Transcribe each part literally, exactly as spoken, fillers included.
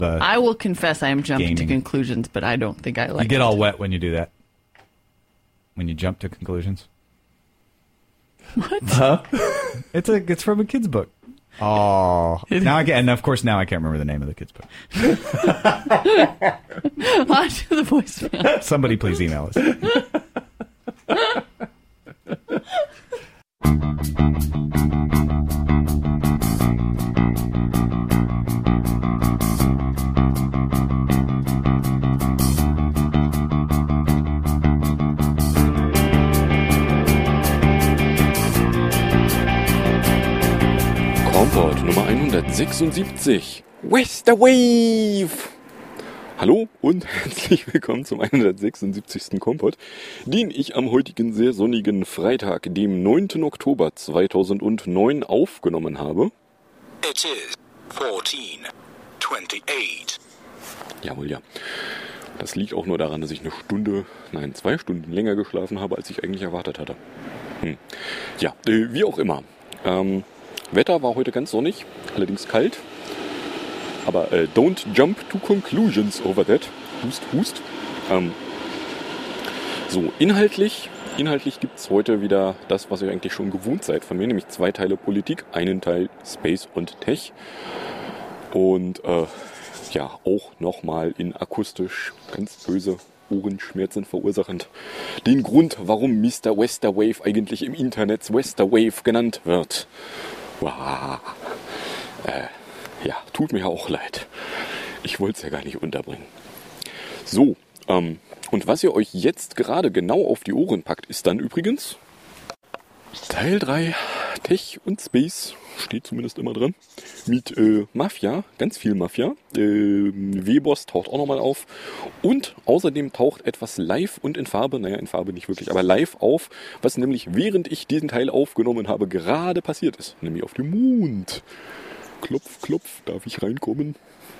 the I will confess I am jumping gaming. to conclusions, but I don't think I like You get it. all wet when you do that. When you jump to conclusions. What? Huh? It's a it's from a kid's book. Oh, now I can, and of course now I can't remember the name of the kid's book. On to the voicemail. Somebody please email us. Kompott Nummer hundertsechsundsiebzig. Wester Wave! Hallo und herzlich willkommen zum hundertsechsundsiebzigsten Kompott, den ich am heutigen sehr sonnigen Freitag, dem neunten Oktober zweitausendneun aufgenommen habe. It is fourteen twenty-eight. Jawohl, ja. Das liegt auch nur daran, dass ich eine Stunde, nein, zwei Stunden länger geschlafen habe, als ich eigentlich erwartet hatte. Hm. Ja, äh, wie auch immer. Ähm, Wetter war heute ganz sonnig, allerdings kalt. Aber äh, don't jump to conclusions over that. Hust, hust. Ähm, so, inhaltlich, inhaltlich gibt es heute wieder das, was ihr eigentlich schon gewohnt seid von mir, nämlich zwei Teile Politik, einen Teil Space und Tech. Und äh, ja, auch nochmal in akustisch ganz böse Ohrenschmerzen verursachend den Grund, warum Mister Westerwave eigentlich im Internet Westerwave genannt wird. Wow. Äh, ja, tut mir auch leid. Ich wollte es ja gar nicht unterbringen. So, ähm, und was ihr euch jetzt gerade genau auf die Ohren packt, ist dann übrigens Teil drei, Tech und Space, steht zumindest immer drin, mit äh, Mafia, ganz viel Mafia. Äh, W-Boss taucht auch nochmal auf und außerdem taucht etwas live und in Farbe, naja, in Farbe nicht wirklich, aber live auf, was nämlich während ich diesen Teil aufgenommen habe, gerade passiert ist, nämlich auf dem Mond. Klopf, klopf, darf ich reinkommen?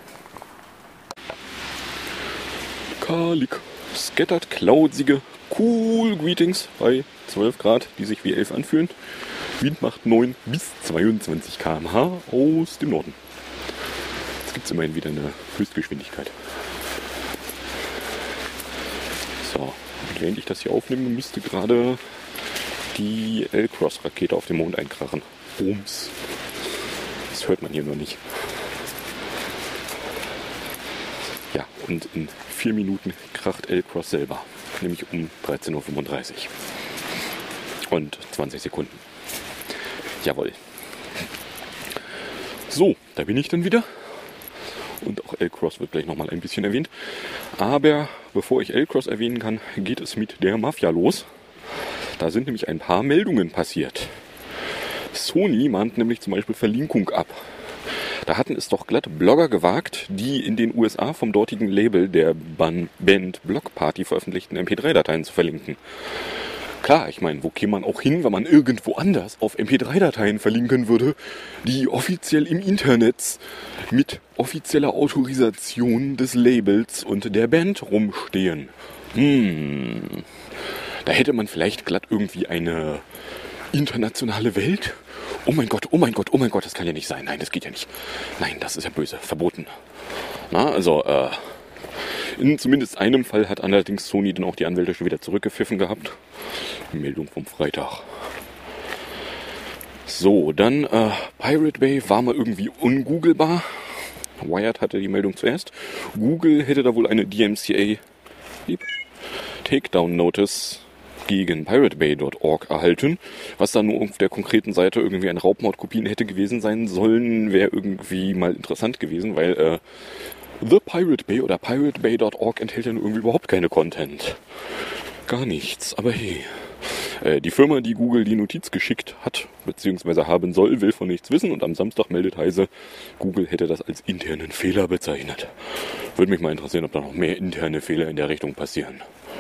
Kalik, scattered, cloudsige, cool Greetings bei zwölf Grad, die sich wie elf anfühlen. Wind macht neun bis zweiundzwanzig Kilometer pro Stunde aus dem Norden. Jetzt gibt es immerhin wieder eine Höchstgeschwindigkeit. So, und während ich das hier aufnehme, müsste gerade die L-Cross-Rakete auf dem Mond einkrachen. Bums. Das hört man hier noch nicht. Ja, und in vier Minuten kracht L-Cross selber. Nämlich um dreizehn Uhr fünfunddreißig. Und zwanzig Sekunden. Jawohl. So, da bin ich dann wieder. Und auch L-Cross wird gleich nochmal ein bisschen erwähnt. Aber bevor ich L-Cross erwähnen kann, geht es mit der Mafia los. Da sind nämlich ein paar Meldungen passiert. Sony mahnt nämlich zum Beispiel Verlinkung ab. Da hatten es doch glatt Blogger gewagt, die in den U S A vom dortigen Label der Band Block Party veröffentlichten M P drei Dateien zu verlinken. Klar, ich meine, wo käme man auch hin, wenn man irgendwo anders auf M P drei Dateien verlinken würde, die offiziell im Internet mit offizieller Autorisation des Labels und der Band rumstehen. Hm, da hätte man vielleicht glatt irgendwie eine internationale Welt? Oh mein Gott, oh mein Gott, oh mein Gott, das kann ja nicht sein. Nein, das geht ja nicht. Nein, das ist ja böse, verboten. Na, also, äh, in zumindest einem Fall hat allerdings Sony dann auch die Anwälte schon wieder zurückgepfiffen gehabt. Meldung vom Freitag. So, dann, äh, Pirate Bay war mal irgendwie ungoogelbar. Wired hatte die Meldung zuerst. Google hätte da wohl eine D M C A Takedown Notice gegen Pirate Bay Punkt org erhalten. Was da nur auf der konkreten Seite irgendwie ein Raubmordkopien hätte gewesen sein sollen, wäre irgendwie mal interessant gewesen, weil äh, The Pirate Bay oder Pirate Bay Punkt org enthält ja nur irgendwie überhaupt keine Content. Gar nichts, aber hey. Äh, die Firma, die Google die Notiz geschickt hat, beziehungsweise haben soll, will von nichts wissen und am Samstag meldet Heise, Google hätte das als internen Fehler bezeichnet. Würde mich mal interessieren, ob da noch mehr interne Fehler in der Richtung passieren.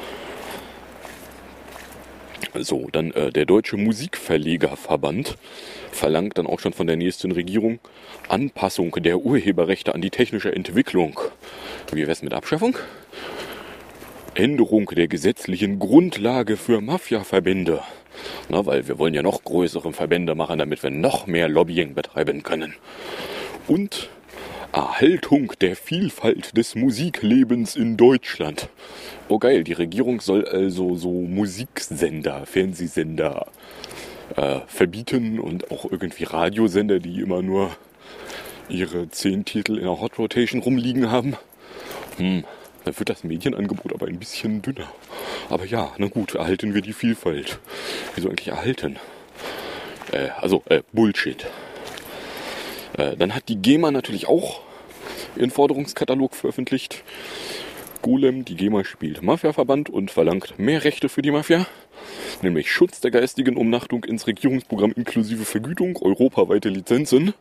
So, dann äh, der Deutsche Musikverlegerverband verlangt dann auch schon von der nächsten Regierung Anpassung der Urheberrechte an die technische Entwicklung. Wie wär's mit Abschaffung? Änderung der gesetzlichen Grundlage für Mafia-Verbände. Na, weil wir wollen ja noch größere Verbände machen, damit wir noch mehr Lobbying betreiben können. Und Erhaltung der Vielfalt des Musiklebens in Deutschland. Oh geil, die Regierung soll also so Musiksender, Fernsehsender äh, verbieten und auch irgendwie Radiosender, die immer nur ihre zehn Titel in der Hot Rotation rumliegen haben. Hm, dann wird das Medienangebot aber ein bisschen dünner. Aber ja, na gut, erhalten wir die Vielfalt. Wieso eigentlich erhalten? Äh, also, äh, Bullshit. Äh, dann hat die GEMA natürlich auch ihren Forderungskatalog veröffentlicht. Golem, die GEMA spielt Mafia-Verband und verlangt mehr Rechte für die Mafia. Nämlich Schutz der geistigen Umnachtung ins Regierungsprogramm inklusive Vergütung, europaweite Lizenzen.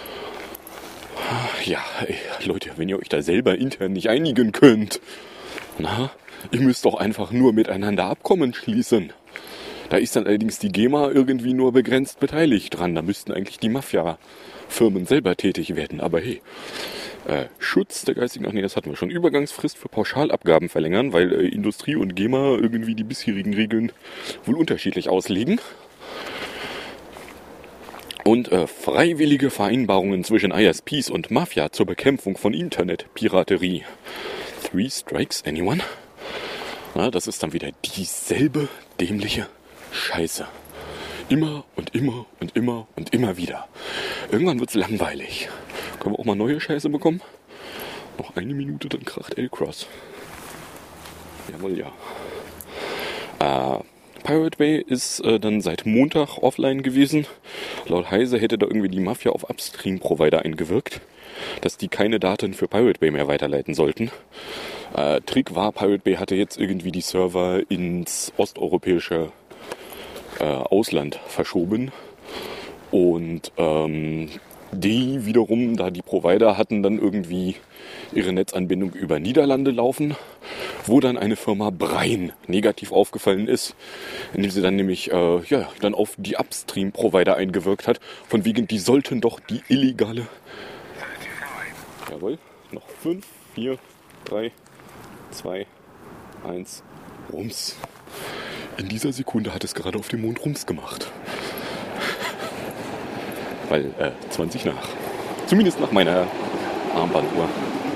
Ja, ey, Leute, wenn ihr euch da selber intern nicht einigen könnt, na, ihr müsst doch einfach nur miteinander Abkommen schließen. Da ist dann allerdings die GEMA irgendwie nur begrenzt beteiligt dran. Da müssten eigentlich die Mafia-Firmen selber tätig werden. Aber hey, äh, Schutz der geistigen... Ach nee, das hatten wir schon. Übergangsfrist für Pauschalabgaben verlängern, weil äh, Industrie und GEMA irgendwie die bisherigen Regeln wohl unterschiedlich auslegen. Und äh, freiwillige Vereinbarungen zwischen I S Ps und Mafia zur Bekämpfung von Internetpiraterie. Three strikes, anyone? Na, das ist dann wieder dieselbe dämliche Scheiße. Immer und immer und immer und immer wieder. Irgendwann wird's langweilig. Können wir auch mal neue Scheiße bekommen? Noch eine Minute, dann kracht L-Cross. Jawohl, ja. Äh, Pirate Bay ist äh, dann seit Montag offline gewesen. Laut Heise hätte da irgendwie die Mafia auf Upstream-Provider eingewirkt, dass die keine Daten für Pirate Bay mehr weiterleiten sollten. Äh, Trick war, Pirate Bay hatte jetzt irgendwie die Server ins osteuropäische äh, Ausland verschoben. Und ähm, die wiederum, da die Provider hatten dann irgendwie ihre Netzanbindung über Niederlande laufen, wo dann eine Firma Brein negativ aufgefallen ist, indem sie dann nämlich äh, ja, dann auf die Upstream-Provider eingewirkt hat, von wegen, die sollten doch die illegale... Jawohl, noch fünf, vier, drei, zwei, eins, Rums. In dieser Sekunde hat es gerade auf dem Mond Rums gemacht. Weil, äh, zwanzig nach. Zumindest nach meiner Armbanduhr.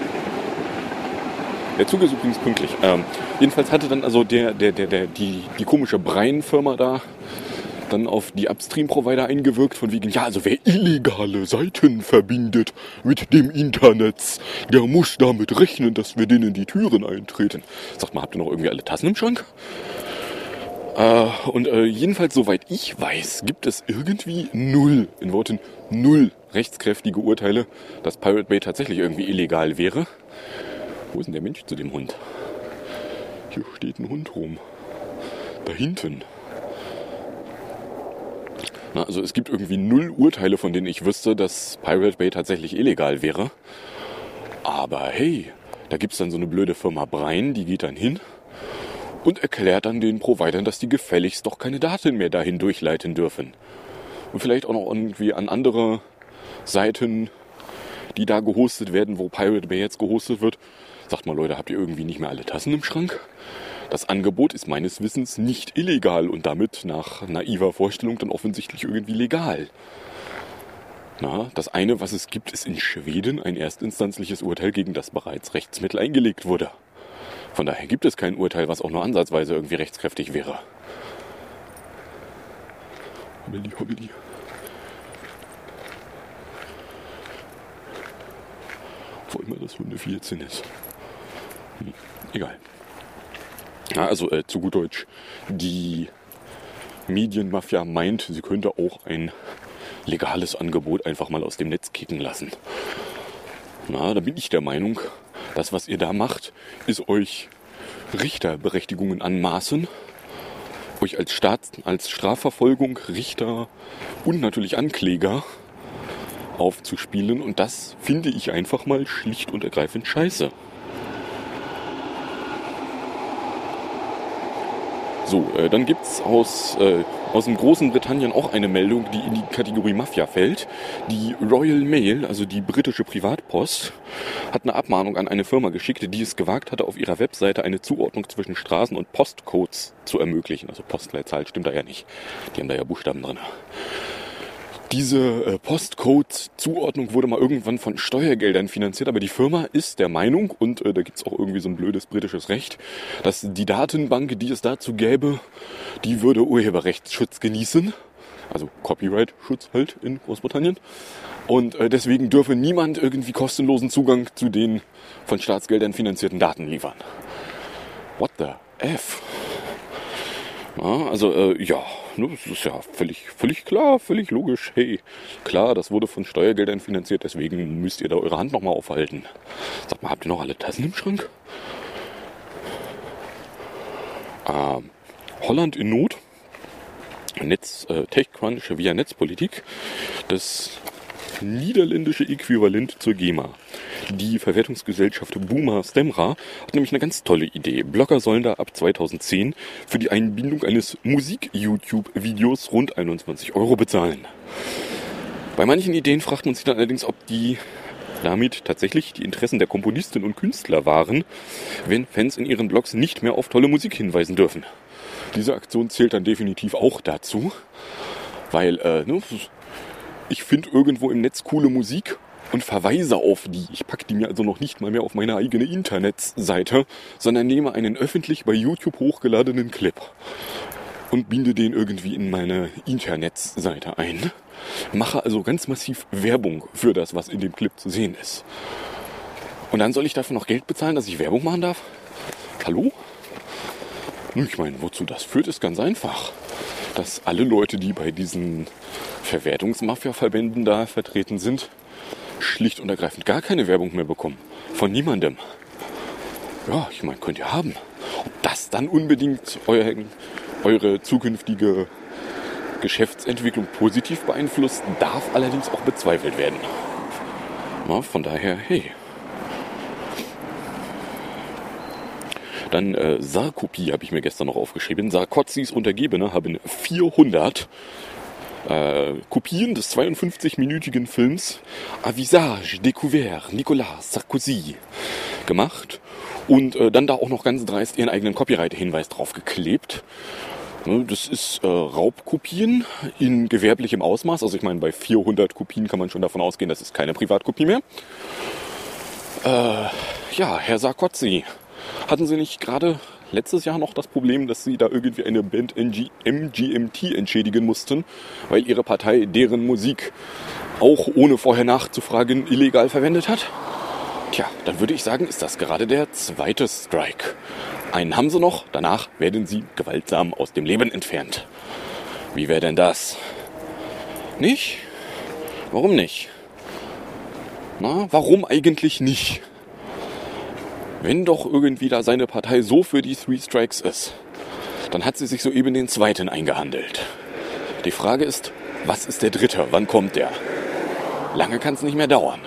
Der Zug ist übrigens pünktlich. Ähm, jedenfalls hatte dann also der, der, der, der, die, die komische Brein-Firma da dann auf die Upstream-Provider eingewirkt, von wegen, ja, also wer illegale Seiten verbindet mit dem Internet, der muss damit rechnen, dass wir denen die Türen eintreten. Sagt mal, habt ihr noch irgendwie alle Tassen im Schrank? Äh, und äh, jedenfalls, soweit ich weiß, gibt es irgendwie null, in Worten null rechtskräftige Urteile, dass Pirate Bay tatsächlich irgendwie illegal wäre. Wo ist denn der Mensch zu dem Hund? Hier steht ein Hund rum. Da hinten. Na, also es gibt irgendwie null Urteile, von denen ich wüsste, dass Pirate Bay tatsächlich illegal wäre. Aber hey, da gibt's dann so eine blöde Firma Brein, die geht dann hin und erklärt dann den Providern, dass die gefälligst doch keine Daten mehr dahin durchleiten dürfen. Und vielleicht auch noch irgendwie an andere Seiten, die da gehostet werden, wo Pirate Bay jetzt gehostet wird. Sagt mal, Leute, habt ihr irgendwie nicht mehr alle Tassen im Schrank? Das Angebot ist meines Wissens nicht illegal und damit nach naiver Vorstellung dann offensichtlich irgendwie legal. Na, das eine, was es gibt, ist in Schweden ein erstinstanzliches Urteil, gegen das bereits Rechtsmittel eingelegt wurde. Von daher gibt es kein Urteil, was auch nur ansatzweise irgendwie rechtskräftig wäre. Hobbeli, hobbeli. Wo immer das Hunde vierzehn ist. Hm, egal. Ja, also äh, zu gut Deutsch, die Medienmafia meint, sie könnte auch ein legales Angebot einfach mal aus dem Netz kicken lassen. Na, da bin ich der Meinung, das, was ihr da macht, ist euch Richterberechtigungen anmaßen, euch als Staat, als Strafverfolgung, Richter und natürlich Ankläger aufzuspielen. Und das finde ich einfach mal schlicht und ergreifend scheiße. So, äh, dann gibt's aus, äh, aus dem großen Britannien auch eine Meldung, die in die Kategorie Mafia fällt. Die Royal Mail, also die britische Privatpost, hat eine Abmahnung an eine Firma geschickt, die es gewagt hatte, auf ihrer Webseite eine Zuordnung zwischen Straßen und Postcodes zu ermöglichen. Also Postleitzahl stimmt da ja nicht. Die haben da ja Buchstaben drin. Diese äh, Postcode-Zuordnung wurde mal irgendwann von Steuergeldern finanziert, aber die Firma ist der Meinung, und äh, da gibt's auch irgendwie so ein blödes britisches Recht, dass die Datenbank, die es dazu gäbe, die würde Urheberrechtsschutz genießen. Also Copyright-Schutz halt in Großbritannien. Und äh, deswegen dürfe niemand irgendwie kostenlosen Zugang zu den von Staatsgeldern finanzierten Daten liefern. What the F? Ja, also, äh, ja, ne, das ist ja völlig, völlig klar, völlig logisch. Hey, klar, das wurde von Steuergeldern finanziert, deswegen müsst ihr da eure Hand nochmal aufhalten. Sag mal, habt ihr noch alle Tassen im Schrank? Ähm, Holland in Not. Netz, äh, TechCrunch via Netzpolitik. Das niederländische Äquivalent zur GEMA. Die Verwertungsgesellschaft Buma Stemra hat nämlich eine ganz tolle Idee. Blogger sollen da ab zweitausendzehn für die Einbindung eines Musik-YouTube-Videos rund einundzwanzig Euro bezahlen. Bei manchen Ideen fragt man sich dann allerdings, ob die damit tatsächlich die Interessen der Komponisten und Künstler wahren, wenn Fans in ihren Blogs nicht mehr auf tolle Musik hinweisen dürfen. Diese Aktion zählt dann definitiv auch dazu, weil äh, ne, ich finde irgendwo im Netz coole Musik und verweise auf die. Ich packe die mir also noch nicht mal mehr auf meine eigene Internetseite, sondern nehme einen öffentlich bei YouTube hochgeladenen Clip und binde den irgendwie in meine Internetseite ein. Mache also ganz massiv Werbung für das, was in dem Clip zu sehen ist. Und dann soll ich dafür noch Geld bezahlen, dass ich Werbung machen darf? Hallo? Ich meine, wozu das führt, ist ganz einfach. Dass alle Leute, die bei diesen Verwertungsmafia-Verbänden da vertreten sind, schlicht und ergreifend gar keine Werbung mehr bekommen. Von niemandem. Ja, ich meine, könnt ihr haben. Ob das dann unbedingt euer, eure zukünftige Geschäftsentwicklung positiv beeinflusst, darf allerdings auch bezweifelt werden. Na, von daher, hey. Dann äh, Sarkozy habe ich mir gestern noch aufgeschrieben. Sarkozys Untergebene haben vierhundert äh, Kopien des zweiundfünfzig-minütigen Films A Visage Découvert Nicolas Sarkozy gemacht und äh, dann da auch noch ganz dreist ihren eigenen Copyright-Hinweis draufgeklebt. Das ist äh, Raubkopien in gewerblichem Ausmaß. Also ich meine, bei vierhundert Kopien kann man schon davon ausgehen, das ist keine Privatkopie mehr. Äh, ja, Herr Sarkozy, hatten Sie nicht gerade letztes Jahr noch das Problem, dass Sie da irgendwie eine Band M G M T entschädigen mussten, weil Ihre Partei deren Musik auch ohne vorher nachzufragen illegal verwendet hat? Tja, dann würde ich sagen, ist das gerade der zweite Strike. Einen haben Sie noch, danach werden Sie gewaltsam aus dem Leben entfernt. Wie wäre denn das? Nicht? Warum nicht? Na, warum eigentlich nicht? Wenn doch irgendwie da seine Partei so für die Three Strikes ist, dann hat sie sich soeben den zweiten eingehandelt. Die Frage ist, was ist der dritte? Wann kommt der? Lange kann es nicht mehr dauern.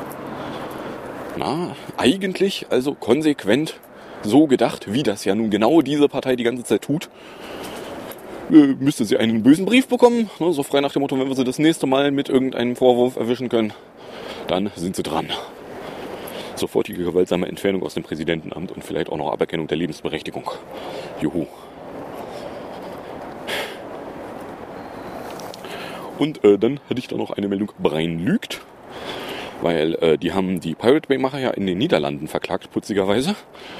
Na, eigentlich also konsequent so gedacht, wie das ja nun genau diese Partei die ganze Zeit tut, äh, müsste sie einen bösen Brief bekommen, ne, so frei nach dem Motto, wenn wir sie das nächste Mal mit irgendeinem Vorwurf erwischen können, dann sind sie dran. Sofortige gewaltsame Entfernung aus dem Präsidentenamt und vielleicht auch noch Aberkennung der Lebensberechtigung. Juhu. Und äh, dann hatte ich da noch eine Meldung, Brein lügt. Weil äh, die haben die Pirate Bay-Macher ja in den Niederlanden verklagt, putzigerweise.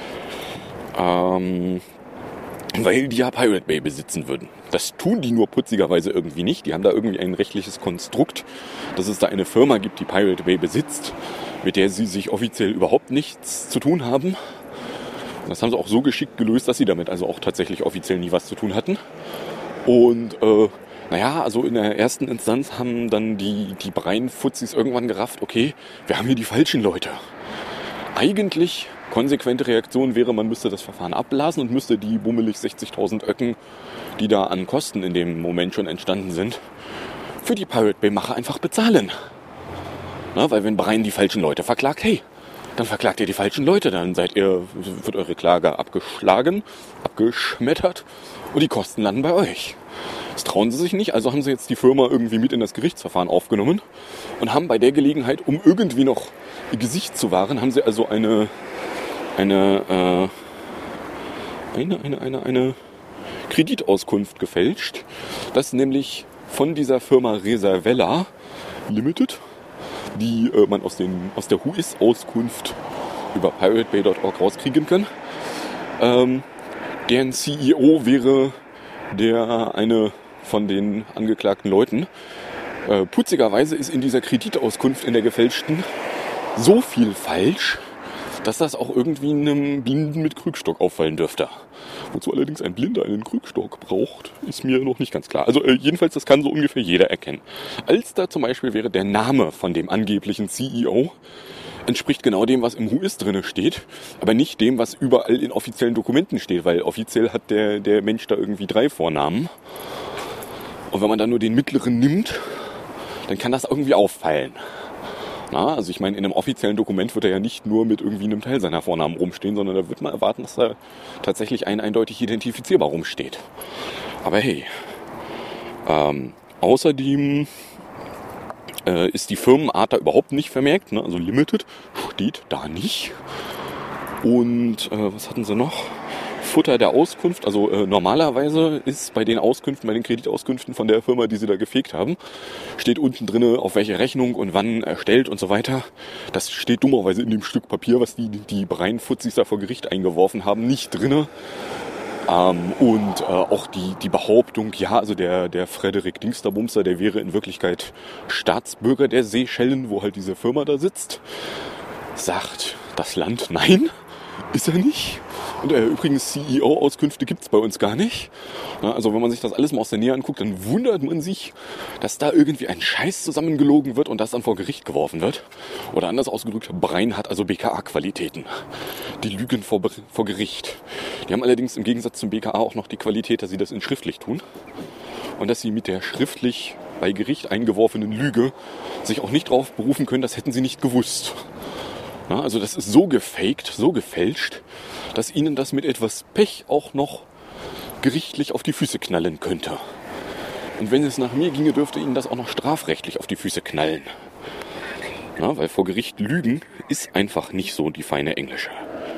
Ähm, weil die ja Pirate Bay besitzen würden. Das tun die nur putzigerweise irgendwie nicht. Die haben da irgendwie ein rechtliches Konstrukt, dass es da eine Firma gibt, die Pirate Bay besitzt, mit der sie sich offiziell überhaupt nichts zu tun haben. Das haben sie auch so geschickt gelöst, dass sie damit also auch tatsächlich offiziell nie was zu tun hatten. Und äh, naja, also in der ersten Instanz haben dann die, die Brein-Fuzzis irgendwann gerafft, okay, wir haben hier die falschen Leute. Eigentlich konsequente Reaktion wäre, man müsste das Verfahren abblasen und müsste die bummelig sechzigtausend Öcken, die da an Kosten in dem Moment schon entstanden sind, für die Pirate Bay-Macher einfach bezahlen. Na, weil wenn Brein die falschen Leute verklagt, hey, dann verklagt ihr die falschen Leute, dann seid ihr, wird eure Klage abgeschlagen, abgeschmettert und die Kosten landen bei euch. Das trauen sie sich nicht, also haben sie jetzt die Firma irgendwie mit in das Gerichtsverfahren aufgenommen und haben bei der Gelegenheit, um irgendwie noch ihr Gesicht zu wahren, haben sie also eine eine äh, eine eine eine eine Kreditauskunft gefälscht, dass nämlich von dieser Firma Reservella Limited, die äh, man aus, den, aus der Whois-Auskunft über pirate bay punkt org rauskriegen kann. Ähm, deren C E O wäre der eine von den angeklagten Leuten. Äh, putzigerweise ist in dieser Kreditauskunft in der gefälschten so viel falsch, dass das auch irgendwie einem Blinden mit Krückstock auffallen dürfte. Wozu allerdings ein Blinder einen Krückstock braucht, ist mir noch nicht ganz klar. Also äh, jedenfalls, das kann so ungefähr jeder erkennen. Als da zum Beispiel wäre der Name von dem angeblichen C E O, entspricht genau dem, was im Whois drinne steht, aber nicht dem, was überall in offiziellen Dokumenten steht, weil offiziell hat der, der Mensch da irgendwie drei Vornamen. Und wenn man dann nur den mittleren nimmt, dann kann das irgendwie auffallen. Na, also ich meine, in einem offiziellen Dokument wird er ja nicht nur mit irgendwie einem Teil seiner Vornamen rumstehen, sondern da wird man erwarten, dass da tatsächlich ein eindeutig identifizierbar rumsteht. Aber hey, ähm, außerdem äh, ist die Firmenart da überhaupt nicht vermerkt, ne? Also Limited steht da nicht. Und äh, was hatten sie noch? Futter der Auskunft, also äh, normalerweise ist bei den Auskünften, bei den Kreditauskünften von der Firma, die sie da gefegt haben, steht unten drinne, auf welche Rechnung und wann erstellt und so weiter. Das steht dummerweise in dem Stück Papier, was die, die Breinfutzis da vor Gericht eingeworfen haben, nicht drinne. Ähm, und äh, auch die, die Behauptung, ja, also der, der Frederik Dingsterbumster, der wäre in Wirklichkeit Staatsbürger der Seychellen, wo halt diese Firma da sitzt, sagt das Land nein. Ist er nicht. Und äh, übrigens, C E O-Auskünfte gibt's bei uns gar nicht. Ja, also wenn man sich das alles mal aus der Nähe anguckt, dann wundert man sich, dass da irgendwie ein Scheiß zusammengelogen wird und das dann vor Gericht geworfen wird. Oder anders ausgedrückt, Brein hat also B K A-Qualitäten. Die lügen vor, vor Gericht. Die haben allerdings im Gegensatz zum B K A auch noch die Qualität, dass sie das in schriftlich tun. Und dass sie mit der schriftlich bei Gericht eingeworfenen Lüge sich auch nicht darauf berufen können, das hätten sie nicht gewusst. Na, also das ist so gefaked, so gefälscht, dass ihnen das mit etwas Pech auch noch gerichtlich auf die Füße knallen könnte. Und wenn es nach mir ginge, dürfte ihnen das auch noch strafrechtlich auf die Füße knallen. Na, weil vor Gericht lügen ist einfach nicht so die feine Englische.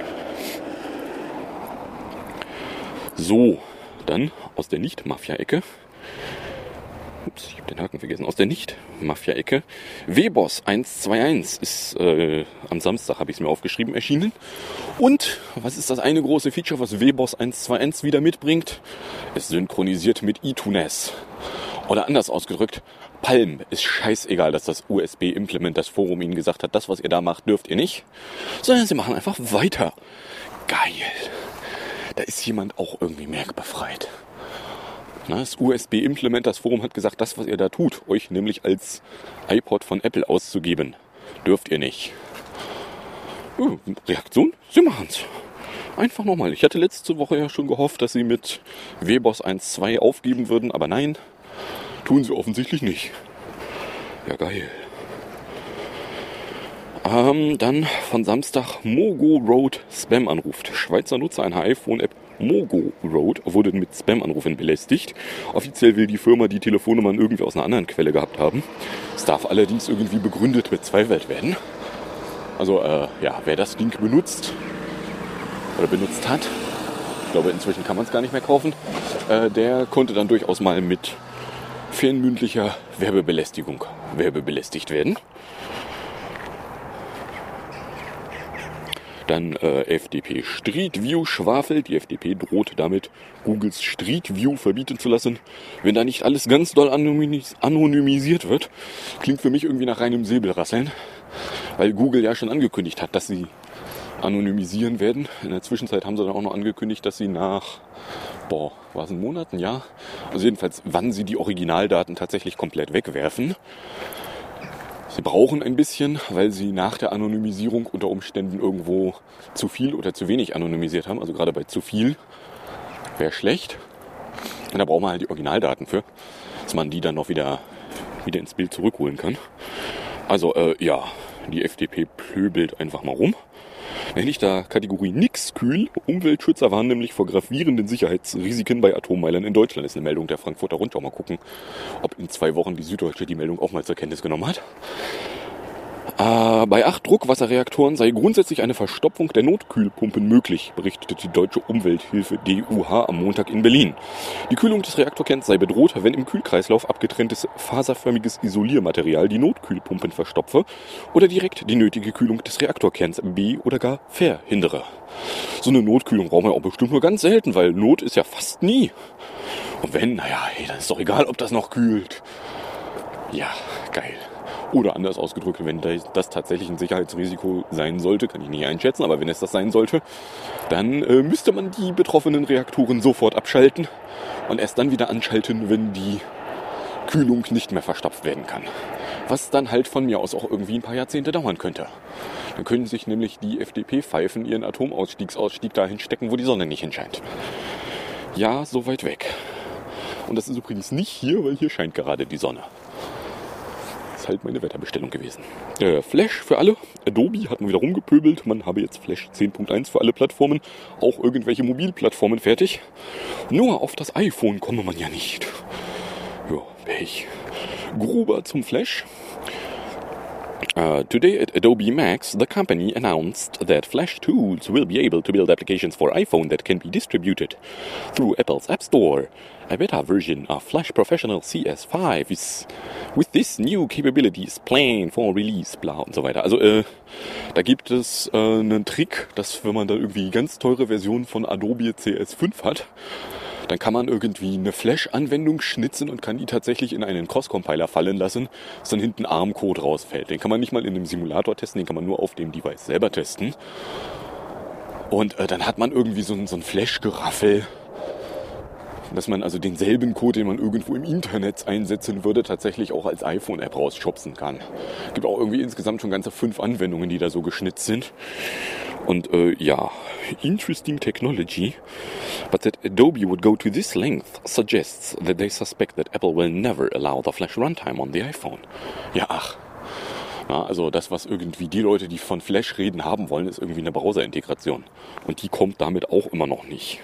So, dann aus der Nicht-Mafia-Ecke. Ups, ich habe den Haken vergessen. Aus der Nicht-Mafia-Ecke. W-Boss eins zwei eins ist äh, am Samstag, habe ich es mir aufgeschrieben, erschienen. Und was ist das eine große Feature, was W-Boss eins zwei eins wieder mitbringt? Es synchronisiert mit iTunes. Oder anders ausgedrückt, Palm ist scheißegal, dass das U S B-Implement, das Forum ihnen gesagt hat, das, was ihr da macht, dürft ihr nicht. Sondern sie machen einfach weiter. Geil. Da ist jemand auch irgendwie merkbefreit. Das U S B-Implement, das Forum hat gesagt, das, was ihr da tut, euch nämlich als iPod von Apple auszugeben, dürft ihr nicht. Oh, Reaktion? Sie machen's. Einfach nochmal. Ich hatte letzte Woche ja schon gehofft, dass sie mit W-Boss eins Punkt zwei aufgeben würden, aber nein, tun sie offensichtlich nicht. Ja, geil. Ähm, dann von Samstag Mogo Road Spam anruft. Schweizer Nutzer einer iPhone-App Mogo Road wurde mit Spam-Anrufen belästigt. Offiziell will die Firma die Telefonnummern irgendwie aus einer anderen Quelle gehabt haben. Es darf allerdings irgendwie begründet bezweifelt werden. Also, äh, ja, wer das Ding benutzt oder benutzt hat, ich glaube, inzwischen kann man es gar nicht mehr kaufen, äh, der konnte dann durchaus mal mit fernmündlicher Werbebelästigung werbebelästigt werden. Dann äh, F D P Street View schwafelt. Die F D P droht damit, Googles Street View verbieten zu lassen, wenn da nicht alles ganz doll anonymis- anonymisiert wird. Klingt für mich irgendwie nach reinem Säbelrasseln, weil Google ja schon angekündigt hat, dass sie anonymisieren werden. In der Zwischenzeit haben sie dann auch noch angekündigt, dass sie nach, boah, war es ein Monat, ein Jahr? Also jedenfalls, wann sie die Originaldaten tatsächlich komplett wegwerfen. Sie brauchen ein bisschen, weil sie nach der Anonymisierung unter Umständen irgendwo zu viel oder zu wenig anonymisiert haben. Also gerade bei zu viel wäre schlecht. Und da braucht man halt die Originaldaten für, dass man die dann noch wieder, wieder ins Bild zurückholen kann. Also äh, ja, die F D P pöbelt einfach mal rum. Nämlich da Kategorie nix kühl. Umweltschützer warnen nämlich vor gravierenden Sicherheitsrisiken bei Atommeilern in Deutschland. Das ist eine Meldung der Frankfurter Rundschau. Mal gucken, ob in zwei Wochen die Süddeutsche die Meldung auch mal zur Kenntnis genommen hat. Äh, bei acht Druckwasserreaktoren sei grundsätzlich eine Verstopfung der Notkühlpumpen möglich, berichtete die Deutsche Umwelthilfe D U H am Montag in Berlin. Die Kühlung des Reaktorkerns sei bedroht, wenn im Kühlkreislauf abgetrenntes faserförmiges Isoliermaterial die Notkühlpumpen verstopfe oder direkt die nötige Kühlung des Reaktorkerns be- oder gar verhindere. So eine Notkühlung brauchen wir auch bestimmt nur ganz selten, weil Not ist ja fast nie. Und wenn, naja, hey, dann ist doch egal, ob das noch kühlt. Ja, geil. Oder anders ausgedrückt, wenn das tatsächlich ein Sicherheitsrisiko sein sollte, kann ich nicht einschätzen, aber wenn es das sein sollte, dann äh, müsste man die betroffenen Reaktoren sofort abschalten und erst dann wieder anschalten, wenn die Kühlung nicht mehr verstopft werden kann. Was dann halt von mir aus auch irgendwie ein paar Jahrzehnte dauern könnte. Dann können sich nämlich die F D P-Pfeifen ihren Atomausstiegsausstieg dahin stecken, wo die Sonne nicht hinscheint. Ja, so weit weg. Und das ist übrigens nicht hier, weil hier scheint gerade die Sonne. Halt meine Wetterbestellung gewesen. Äh, Flash für alle. Adobe hat mal wieder rumgepöbelt. Man habe jetzt Flash zehn Punkt eins für alle Plattformen. Auch irgendwelche Mobilplattformen fertig. Nur auf das iPhone komme man ja nicht. Ja, Pech. Gruber zum Flash. Uh, today at Adobe Max, the company announced that Flash tools will be able to build applications for iPhone that can be distributed through Apple's App Store. A beta version of Flash Professional C S five is with this new capabilities planned for release, bla und so weiter. Also äh, da gibt es äh, einen Trick, dass wenn man da irgendwie ganz teure Version von Adobe C S fünf hat, dann kann man irgendwie eine Flash-Anwendung schnitzen und kann die tatsächlich in einen Cross-Compiler fallen lassen, dass dann hinten A R M-Code rausfällt. Den kann man nicht mal in einem Simulator testen, den kann man nur auf dem Device selber testen. Und äh, dann hat man irgendwie so ein, so ein Flash-Geraffel, dass man also denselben Code, den man irgendwo im Internet einsetzen würde, tatsächlich auch als iPhone-App rausschubsen kann. Es gibt auch irgendwie insgesamt schon ganze fünf Anwendungen, die da so geschnitzt sind. Und äh, ja, interesting technology. But that Adobe would go to this length suggests that they suspect that Apple will never allow the Flash runtime on the iPhone. Ja, ach. Na, also das, was irgendwie die Leute, die von Flash reden, haben wollen, ist irgendwie eine Browser-Integration. Und die kommt damit auch immer noch nicht.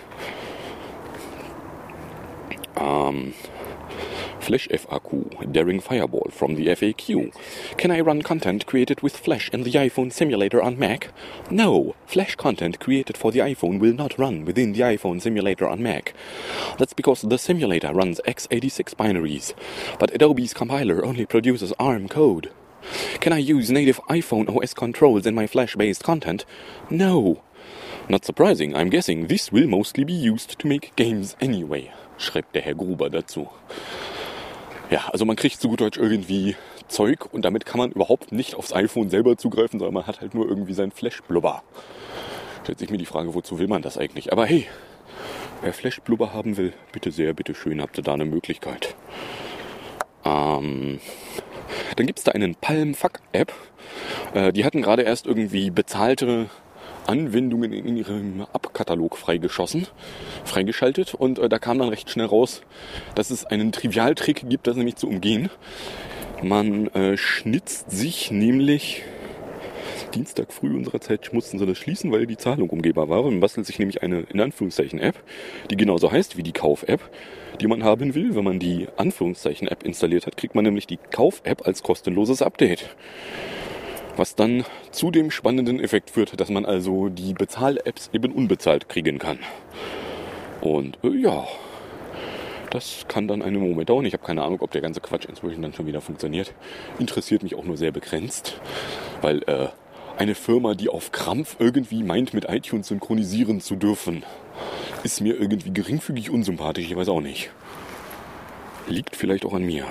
Um, Flash F A Q, daring fireball from the F A Q. Can I run content created with Flash in the iPhone simulator on Mac? No, Flash content created for the iPhone will not run within the iPhone simulator on Mac. That's because the simulator runs x eighty-six binaries, but Adobe's compiler only produces A R M code. Can I use native iPhone O S controls in my Flash-based content? No. Not surprising, I'm guessing this will mostly be used to make games anyway, schreibt der Herr Gruber dazu. Ja, also man kriegt zu gut Deutsch irgendwie Zeug und damit kann man überhaupt nicht aufs iPhone selber zugreifen, sondern man hat halt nur irgendwie sein Flash-Blubber. Stellt sich mir die Frage, wozu will man das eigentlich? Aber hey, wer Flash-Blubber haben will, bitte sehr, bitte schön, habt ihr da eine Möglichkeit. Ähm, dann gibt es da einen Palm-Fuck-App. Äh, die hatten gerade erst irgendwie bezahlte Anwendungen in ihrem App-Katalog freigeschossen, freigeschaltet und äh, da kam dann recht schnell raus, dass es einen Trivialtrick gibt, das nämlich zu umgehen. Man äh, schnitzt sich nämlich, Dienstag früh unserer Zeit mussten sie das schließen, weil die Zahlung umgehbar war. Man bastelt sich nämlich eine, in Anführungszeichen, App, die genauso heißt wie die Kauf-App, die man haben will. Wenn man die Anführungszeichen-App installiert hat, kriegt man nämlich die Kauf-App als kostenloses Update. Was dann zu dem spannenden Effekt führt, dass man also die Bezahl-Apps eben unbezahlt kriegen kann. Und äh, ja, das kann dann einen Moment dauern. Ich habe keine Ahnung, ob der ganze Quatsch inzwischen dann schon wieder funktioniert. Interessiert mich auch nur sehr begrenzt, weil äh, eine Firma, die auf Krampf irgendwie meint, mit iTunes synchronisieren zu dürfen, ist mir irgendwie geringfügig unsympathisch. Ich weiß auch nicht. Liegt vielleicht auch an mir.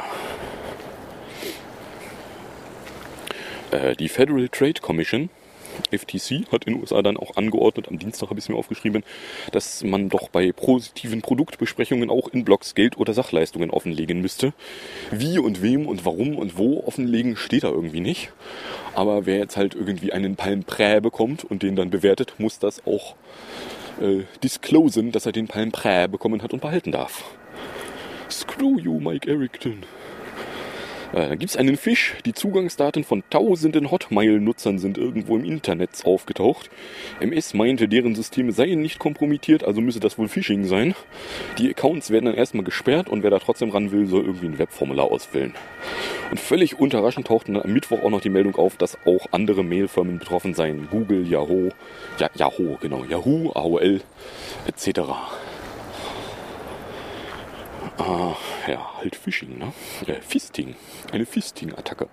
Die Federal Trade Commission, F T C, hat in den U S A dann auch angeordnet, am Dienstag habe ich es mir aufgeschrieben, dass man doch bei positiven Produktbesprechungen auch in Blogs Geld- oder Sachleistungen offenlegen müsste. Wie und wem und warum und wo offenlegen, steht da irgendwie nicht. Aber wer jetzt halt irgendwie einen Palm Prä bekommt und den dann bewertet, muss das auch äh, disclosen, dass er den Palm Prä bekommen hat und behalten darf. Screw you, Mike Erikton. Äh, da gibt es einen Fisch. Die Zugangsdaten von tausenden Hotmail-Nutzern sind irgendwo im Internet aufgetaucht. M S meinte, deren Systeme seien nicht kompromittiert, also müsse das wohl Phishing sein. Die Accounts werden dann erstmal gesperrt und wer da trotzdem ran will, soll irgendwie ein Webformular ausfüllen. Und völlig unterraschend tauchte dann am Mittwoch auch noch die Meldung auf, dass auch andere Mailfirmen betroffen seien. Google, Yahoo, ja, Yahoo, genau, Yahoo, A O L, et cetera. Ah, ja, halt Phishing, ne? Äh, Fisting. Eine Fisting-Attacke.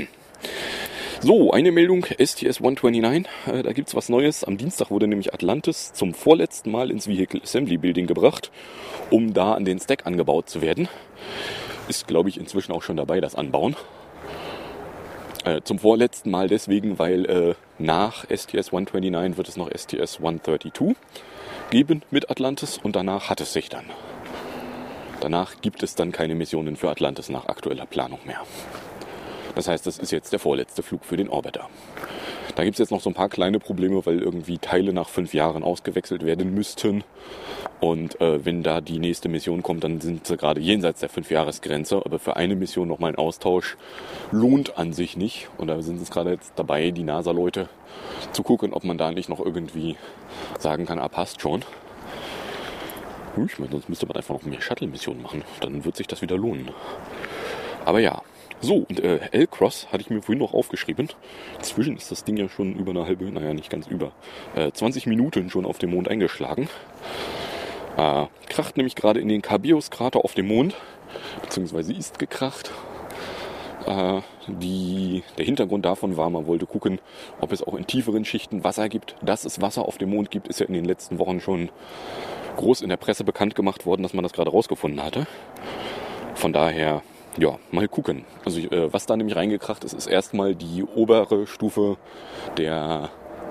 So, eine Meldung, S T S hundertneunundneunzig, äh, da gibt's was Neues. Am Dienstag wurde nämlich Atlantis zum vorletzten Mal ins Vehicle Assembly Building gebracht, um da an den Stack angebaut zu werden. Ist, glaube ich, inzwischen auch schon dabei, das Anbauen. Äh, zum vorletzten Mal deswegen, weil äh, nach S T S hundertneunundneunzig wird es noch S T S hundertzweiunddreißig geben mit Atlantis und danach hat es sich dann. Danach gibt es dann keine Missionen für Atlantis nach aktueller Planung mehr. Das heißt, das ist jetzt der vorletzte Flug für den Orbiter. Da gibt es jetzt noch so ein paar kleine Probleme, weil irgendwie Teile nach fünf Jahren ausgewechselt werden müssten. Und äh, wenn da die nächste Mission kommt, dann sind sie gerade jenseits der fünf-Jahres-Grenze. Aber für eine Mission nochmal ein Austausch lohnt an sich nicht. Und da sind es gerade jetzt dabei, die NASA-Leute zu gucken, ob man da nicht noch irgendwie sagen kann, ah, passt schon. Ich meine, sonst müsste man einfach noch mehr Shuttle-Missionen machen. Dann wird sich das wieder lohnen. Aber ja. So, und äh, L-Cross hatte ich mir vorhin noch aufgeschrieben. Inzwischen ist das Ding ja schon über eine halbe, naja, nicht ganz über, äh, zwanzig Minuten schon auf dem Mond eingeschlagen. Äh, kracht nämlich gerade in den Cabeus-Krater auf dem Mond. Beziehungsweise ist gekracht. Äh, die, der Hintergrund davon war, man wollte gucken, ob es auch in tieferen Schichten Wasser gibt. Dass es Wasser auf dem Mond gibt, ist ja in den letzten Wochen schon groß in der Presse bekannt gemacht worden, dass man das gerade rausgefunden hatte. Von daher, ja, mal gucken. Also äh, was da nämlich reingekracht ist, ist erstmal die obere Stufe der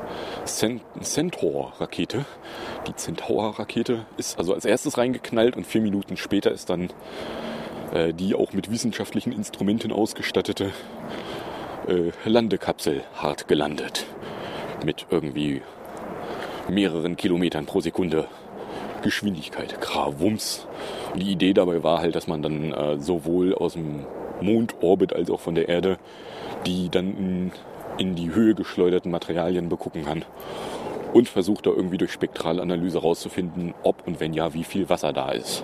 Centaur-Rakete. Die Centaur-Rakete ist also als erstes reingeknallt und vier Minuten später ist dann äh, die auch mit wissenschaftlichen Instrumenten ausgestattete äh, Landekapsel hart gelandet. Mit irgendwie mehreren Kilometern pro Sekunde Geschwindigkeit, Krawums. Und die Idee dabei war halt, dass man dann äh, sowohl aus dem Mondorbit als auch von der Erde die dann in, in die Höhe geschleuderten Materialien begucken kann und versucht da irgendwie durch Spektralanalyse rauszufinden, ob und wenn ja, wie viel Wasser da ist.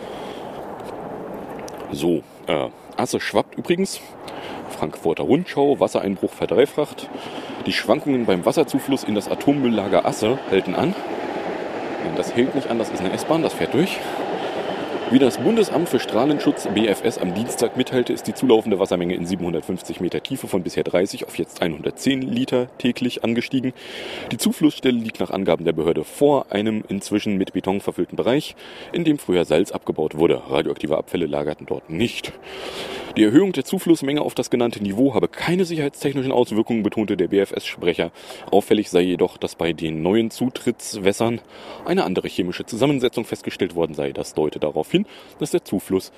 So, äh, Asse schwappt übrigens. Frankfurter Rundschau, Wassereinbruch verdreifacht. Die Schwankungen beim Wasserzufluss in das Atommülllager Asse halten an. Das hält nicht an, das ist eine S-Bahn, das fährt durch. Wie das Bundesamt für Strahlenschutz B F S am Dienstag mitteilte, ist die zulaufende Wassermenge in siebenhundertfünfzig Meter Tiefe von bisher dreißig auf jetzt hundertzehn Liter täglich angestiegen. Die Zuflussstelle liegt nach Angaben der Behörde vor einem inzwischen mit Beton verfüllten Bereich, in dem früher Salz abgebaut wurde. Radioaktive Abfälle lagerten dort nicht. Die Erhöhung der Zuflussmenge auf das genannte Niveau habe keine sicherheitstechnischen Auswirkungen, betonte der B F S-Sprecher. Auffällig sei jedoch, dass bei den neuen Zutrittswässern eine andere chemische Zusammensetzung festgestellt worden sei. Das deute darauf hin, dass der Zufluss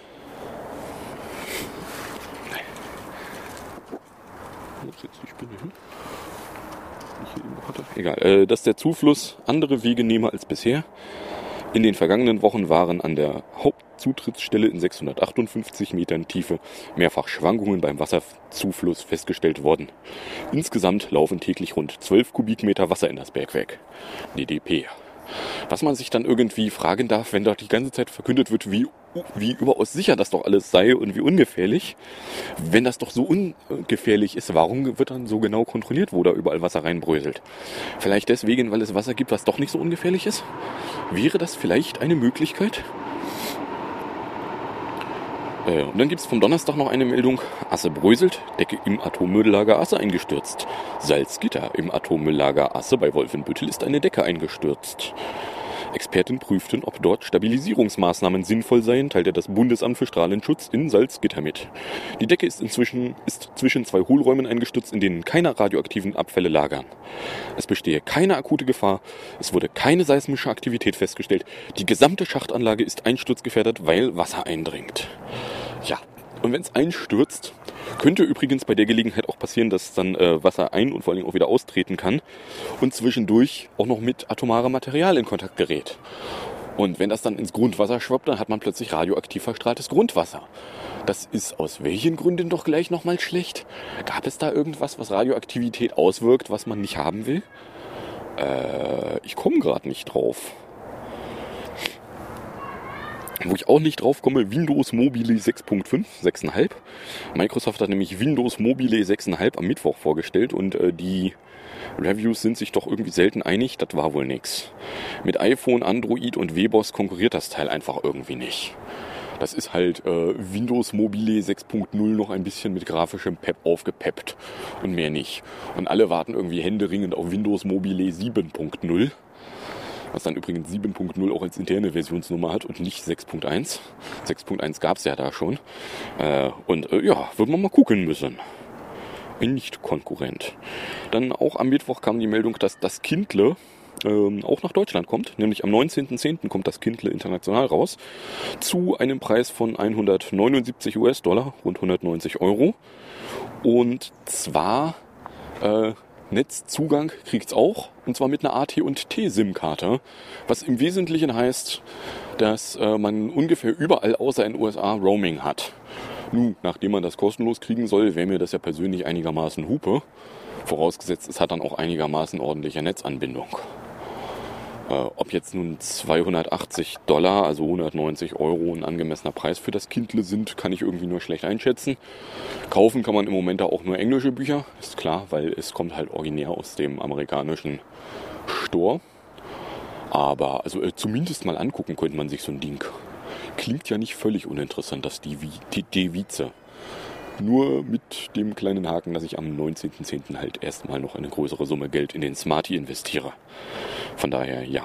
Egal, äh, dass der Zufluss andere Wege nehme als bisher. In den vergangenen Wochen waren an der Hauptzutrittsstelle in sechshundertachtundfünfzig Metern Tiefe mehrfach Schwankungen beim Wasserzufluss festgestellt worden. Insgesamt laufen täglich rund zwölf Kubikmeter Wasser in das Bergwerk. D D P. Was man sich dann irgendwie fragen darf, wenn dort die ganze Zeit verkündet wird, wie, wie überaus sicher das doch alles sei und wie ungefährlich. Wenn das doch so ungefährlich ist, warum wird dann so genau kontrolliert, wo da überall Wasser reinbröselt? Vielleicht deswegen, weil es Wasser gibt, was doch nicht so ungefährlich ist? Wäre das vielleicht eine Möglichkeit? Äh, und dann gibt es vom Donnerstag noch eine Meldung. Asse bröselt, Decke im Atommülllager Asse eingestürzt. Salzgitter im Atommülllager Asse bei Wolfenbüttel ist eine Decke eingestürzt. Experten prüften, ob dort Stabilisierungsmaßnahmen sinnvoll seien, teilte das Bundesamt für Strahlenschutz in Salzgitter mit. Die Decke ist inzwischen ist zwischen zwei Hohlräumen eingestürzt, in denen keine radioaktiven Abfälle lagern. Es bestehe keine akute Gefahr, es wurde keine seismische Aktivität festgestellt. Die gesamte Schachtanlage ist einsturzgefährdet, weil Wasser eindringt. Ja, und wenn es einstürzt, könnte übrigens bei der Gelegenheit auch passieren, dass dann äh, Wasser ein- und vor allem auch wieder austreten kann und zwischendurch auch noch mit atomarem Material in Kontakt gerät. Und wenn das dann ins Grundwasser schwappt, dann hat man plötzlich radioaktiv verstrahltes Grundwasser. Das ist aus welchen Gründen doch gleich nochmal schlecht? Gab es da irgendwas, was Radioaktivität auswirkt, was man nicht haben will? Äh, ich komme gerade nicht drauf. Wo ich auch nicht drauf komme, Windows Mobile sechs Punkt fünf, sechs Komma fünf. Microsoft hat nämlich Windows Mobile sechs Komma fünf am Mittwoch vorgestellt und äh, die Reviews sind sich doch irgendwie selten einig, das war wohl nix. Mit iPhone, Android und W B O S konkurriert das Teil einfach irgendwie nicht. Das ist halt äh, Windows Mobile sechs Punkt null noch ein bisschen mit grafischem Pep aufgepeppt und mehr nicht. Und alle warten irgendwie händeringend auf Windows Mobile sieben Punkt null. Was dann übrigens sieben Punkt null auch als interne Versionsnummer hat und nicht sechs Punkt eins. sechs Punkt eins gab es ja da schon. Äh, und äh, ja, wird man mal gucken müssen. Ein Nicht-Konkurrent. Dann auch am Mittwoch kam die Meldung, dass das Kindle ähm, auch nach Deutschland kommt. Nämlich am neunzehnten zehnten kommt das Kindle international raus. Zu einem Preis von hundertneunundsiebzig US-Dollar, rund hundertneunzig Euro. Und zwar... Äh, Netzzugang kriegt's auch, und zwar mit einer A T und T-SIM-Karte, was im Wesentlichen heißt, dass äh, man ungefähr überall außer in den U S A Roaming hat. Nun, nachdem man das kostenlos kriegen soll, wäre mir das ja persönlich einigermaßen Hupe, vorausgesetzt es hat dann auch einigermaßen ordentliche Netzanbindung. Äh, ob jetzt nun zweihundertachtzig Dollar, also hundertneunzig Euro, ein angemessener Preis für das Kindle sind, kann ich irgendwie nur schlecht einschätzen. Kaufen kann man im Moment auch nur englische Bücher, ist klar, weil es kommt halt originär aus dem amerikanischen Store. Aber also äh, zumindest mal angucken könnte man sich so ein Ding. Klingt ja nicht völlig uninteressant, das Devize. Nur mit dem kleinen Haken, dass ich am neunzehnten zehnten halt erstmal noch eine größere Summe Geld in den Smarty investiere. Von daher, ja.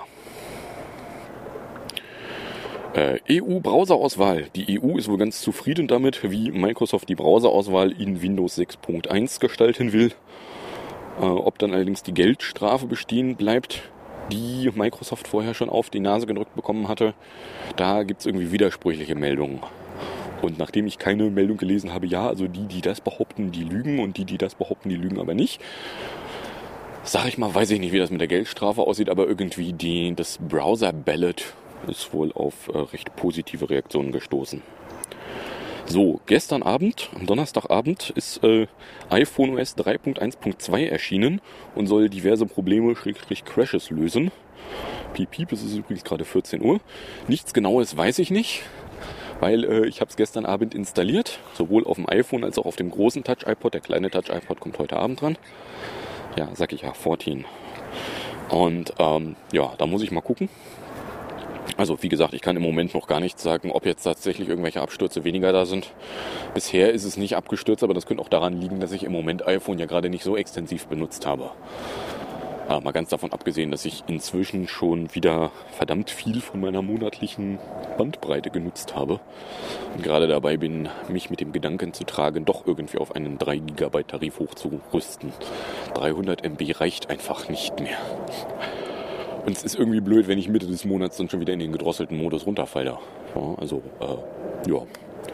Äh, E U-Browserauswahl. Die E U ist wohl ganz zufrieden damit, wie Microsoft die Browserauswahl in Windows sechs Punkt eins gestalten will. Äh, ob dann allerdings die Geldstrafe bestehen bleibt, die Microsoft vorher schon auf die Nase gedrückt bekommen hatte, da gibt es irgendwie widersprüchliche Meldungen. Und nachdem ich keine Meldung gelesen habe, ja, also die, die das behaupten, die lügen und die, die das behaupten, die lügen aber nicht, sag ich mal, weiß ich nicht, wie das mit der Geldstrafe aussieht, aber irgendwie die, das Browser-Ballot ist wohl auf äh, recht positive Reaktionen gestoßen. So, gestern Abend, am Donnerstagabend, ist äh, iPhone O S drei Punkt eins Punkt zwei erschienen und soll diverse Probleme, Schrägstrich Crashes lösen. Piep, piep, es ist übrigens gerade vierzehn Uhr. Nichts Genaues weiß ich nicht. Weil äh, ich habe es gestern Abend installiert, sowohl auf dem iPhone als auch auf dem großen Touch-iPod. Der kleine Touch-iPod kommt heute Abend dran. Ja, sag ich ja, vierzehn. Und ähm, ja, da muss ich mal gucken. Also wie gesagt, ich kann im Moment noch gar nichts sagen, ob jetzt tatsächlich irgendwelche Abstürze weniger da sind. Bisher ist es nicht abgestürzt, aber das könnte auch daran liegen, dass ich im Moment iPhone ja gerade nicht so extensiv benutzt habe. Aber mal ganz davon abgesehen, dass ich inzwischen schon wieder verdammt viel von meiner monatlichen Bandbreite genutzt habe. Und gerade dabei bin, mich mit dem Gedanken zu tragen, doch irgendwie auf einen drei Gigabyte Tarif hochzurüsten. dreihundert Megabyte reicht einfach nicht mehr. Und es ist irgendwie blöd, wenn ich Mitte des Monats dann schon wieder in den gedrosselten Modus runterfalle. Ja, also, äh, ja.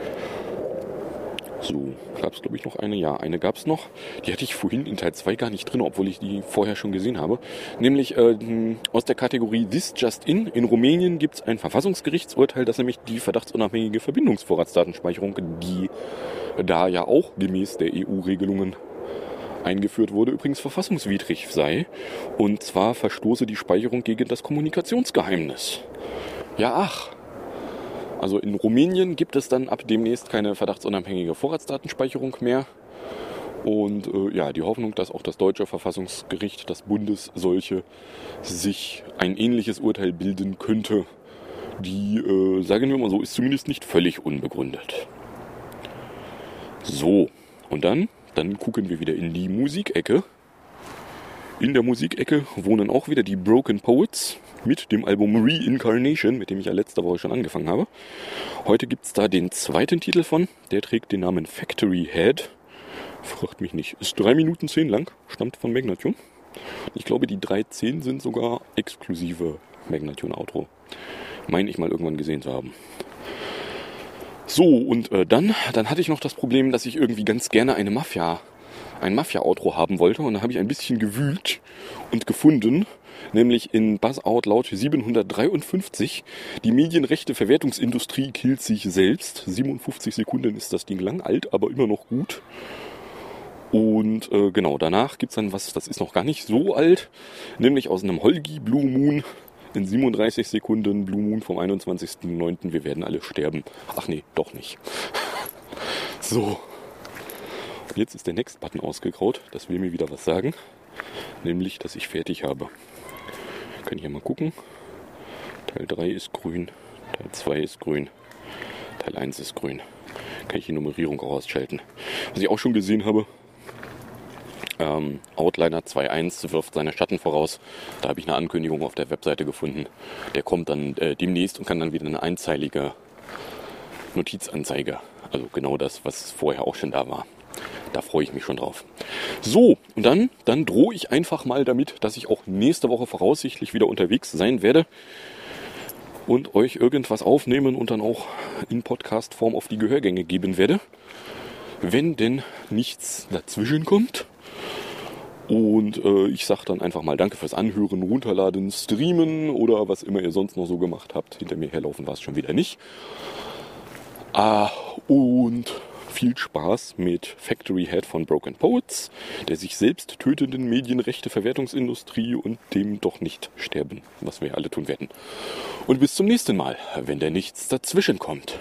So, gab es glaube ich noch eine? Ja, eine gab es noch. Die hatte ich vorhin in Teil zwei gar nicht drin, obwohl ich die vorher schon gesehen habe. Nämlich äh, aus der Kategorie This Just In. In Rumänien gibt es ein Verfassungsgerichtsurteil, das nämlich die verdachtsunabhängige Verbindungsvorratsdatenspeicherung, die da ja auch gemäß der E U-Regelungen eingeführt wurde, übrigens verfassungswidrig sei. Und zwar verstoße die Speicherung gegen das Kommunikationsgeheimnis. Ja, ach. Also in Rumänien gibt es dann ab demnächst keine verdachtsunabhängige Vorratsdatenspeicherung mehr. Und äh, ja, die Hoffnung, dass auch das deutsche Verfassungsgericht, das Bundes solche, sich ein ähnliches Urteil bilden könnte, die, äh, sagen wir mal so, ist zumindest nicht völlig unbegründet. So, und dann, dann gucken wir wieder in die Musikecke. In der Musikecke wohnen auch wieder die Broken Poets mit dem Album Reincarnation, mit dem ich ja letzte Woche schon angefangen habe. Heute gibt es da den zweiten Titel von, der trägt den Namen Factory Head. Fragt mich nicht, ist drei Minuten zehn lang, stammt von Magnatune. Ich glaube, die drei zehn sind sogar exklusive Magnatune-Outro. Meine ich mal irgendwann gesehen zu haben. So, und äh, dann, dann hatte ich noch das Problem, dass ich irgendwie ganz gerne eine Mafia, ein Mafia-Outro haben wollte. Und da habe ich ein bisschen gewühlt und gefunden, nämlich in Buzzout laut siebenhundertdreiundfünfzig. Die Medienrechte Verwertungsindustrie killt sich selbst. siebenundfünfzig Sekunden ist das Ding lang, alt, aber immer noch gut. Und äh, genau, danach gibt's dann was, das ist noch gar nicht so alt, nämlich aus einem Holgi Blue Moon in siebenunddreißig Sekunden, Blue Moon vom einundzwanzigsten neunten Wir werden alle sterben. Ach nee, doch nicht. So. Und jetzt ist der Next-Button ausgegraut. Das will mir wieder was sagen. Nämlich, dass ich fertig habe. Kann ich hier mal gucken. Teil drei ist grün. Teil zwei ist grün. Teil eins ist grün. Kann ich die Nummerierung auch ausschalten. Was ich auch schon gesehen habe, ähm, Outliner zwei Punkt eins wirft seine Schatten voraus. Da habe ich eine Ankündigung auf der Webseite gefunden. Der kommt dann äh, demnächst und kann dann wieder eine einzeilige Notizanzeige. Also genau das, was vorher auch schon da war. Da freue ich mich schon drauf. So, und dann, dann drohe ich einfach mal damit, dass ich auch nächste Woche voraussichtlich wieder unterwegs sein werde und euch irgendwas aufnehmen und dann auch in Podcast-Form auf die Gehörgänge geben werde, wenn denn nichts dazwischen kommt. Und äh, ich sage dann einfach mal danke fürs Anhören, Runterladen, Streamen oder was immer ihr sonst noch so gemacht habt. Hinter mir herlaufen war es schon wieder nicht. Ah, und viel Spaß mit Factory Head von Broken Poets, der sich selbst tötenden Medienrechte Verwertungsindustrie und dem doch nicht sterben, was wir alle tun werden. Und bis zum nächsten Mal, wenn da nichts dazwischen kommt.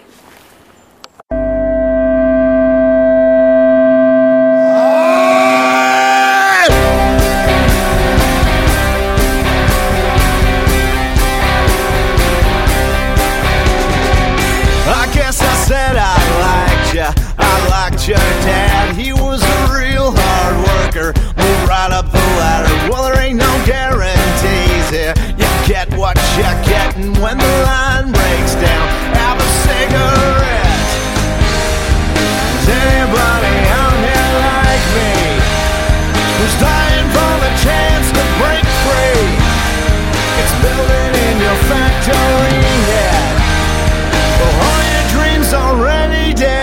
Your dad, he was a real hard worker, moved right up the ladder. Well, there ain't no guarantees here. You get what you get, and when the line breaks down, have a cigarette. Is anybody out here like me, who's dying for the chance to break free? It's building in your factory head. Well, all your dreams already dead.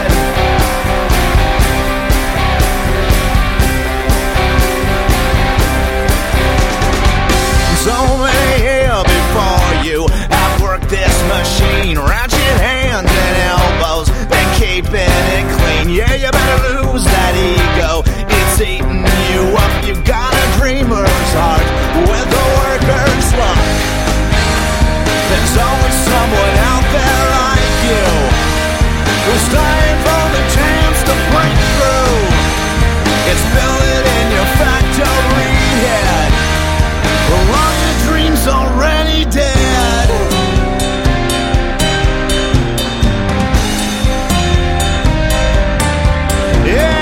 So many here before you have worked this machine. Ratchet hands and elbows, they keeping it clean. Yeah, you better lose that ego, it's eating you up. You got a dreamer's heart with a worker's luck. There's always someone out there like you, who's dying for the chance to break through. It's building in your factory head. Well, all your dreams already dead. Yeah.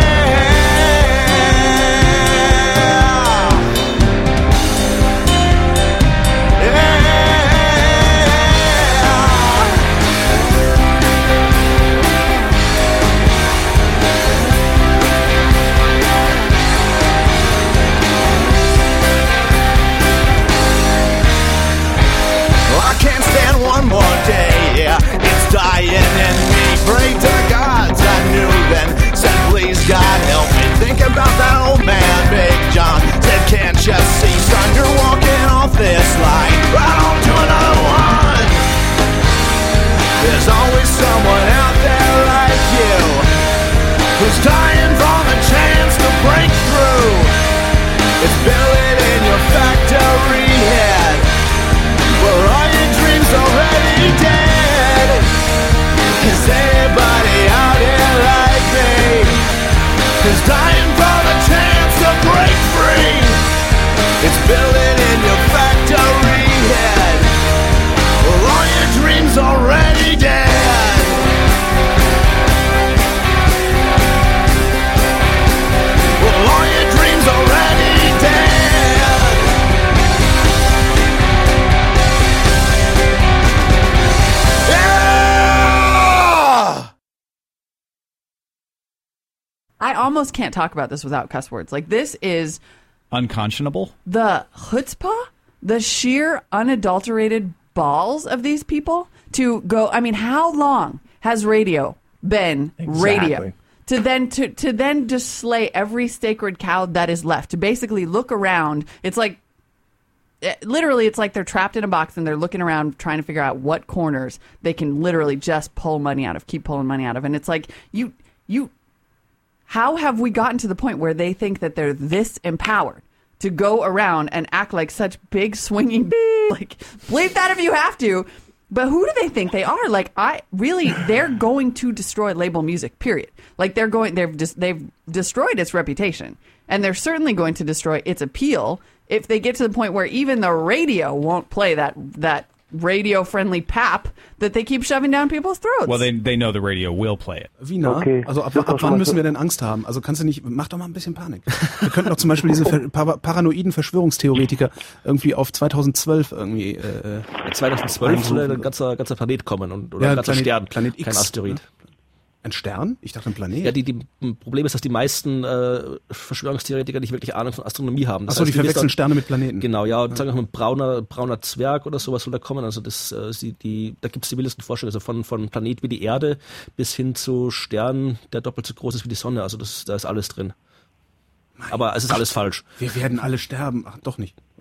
One more day, yeah, it's dying in me. Pray to the gods I knew then, said please God help me. Think about that old man, Big John, said can't you see, son, you're walking off this line, right on to another one. There's always someone out there like you, who's dying for the chance to break through. It's building in your factory head, where all your dreams already dead. Is anybody out here like me, who's dying for the chance to break free? It's building in your factory head, well, all your dreams already dead. Well, all your dreams already dead. I almost can't talk about this without cuss words. Like, this is unconscionable. The chutzpah, the sheer unadulterated balls of these people to go. I mean, how long has radio been exactly. radio? To then to to then just slay every sacred cow that is left. To basically look around, it's like literally, it's like they're trapped in a box and they're looking around trying to figure out what corners they can literally just pull money out of, keep pulling money out of. And it's like, you, you, how have we gotten to the point where they think that they're this empowered to go around and act like such big swinging, like, bleep that if you have to. But who do they think they are? Like, I really, they're going to destroy label music, period. Like, they're going, they've just, they've destroyed its reputation. And they're certainly going to destroy its appeal if they get to the point where even the radio won't play that, that radio-friendly pap that they keep shoving down people's throats. Well, they, they know the radio will play it. Wie nah? Okay. Also ab, ab wann müssen wir denn Angst haben? Also kannst du nicht, mach doch mal ein bisschen Panik. Wir könnten doch zum Beispiel diese ver- par- paranoiden Verschwörungstheoretiker irgendwie auf zweitausendzwölf irgendwie äh, zweitausendzwölf soll ein ganzer, ganzer Planet kommen und, oder ja, ein ganzer Planet, Stern, Planet X, kein Asteroid. Ein Stern? Ich dachte ein Planet. Ja, die, die Problem ist, dass die meisten äh, Verschwörungstheoretiker nicht wirklich Ahnung von Astronomie haben. Das Achso, die heißt, verwechseln dann, Sterne mit Planeten. Genau, ja, und sagen wir mal, ein brauner, brauner Zwerg oder sowas soll da kommen. Also das, äh, die, die, da gibt es die wildesten Vorstellungen, also von, von Planet wie die Erde bis hin zu Stern, der doppelt so groß ist wie die Sonne. Also das, da ist alles drin. Aber es ist alles falsch. Wir werden alle sterben. Ach, doch nicht.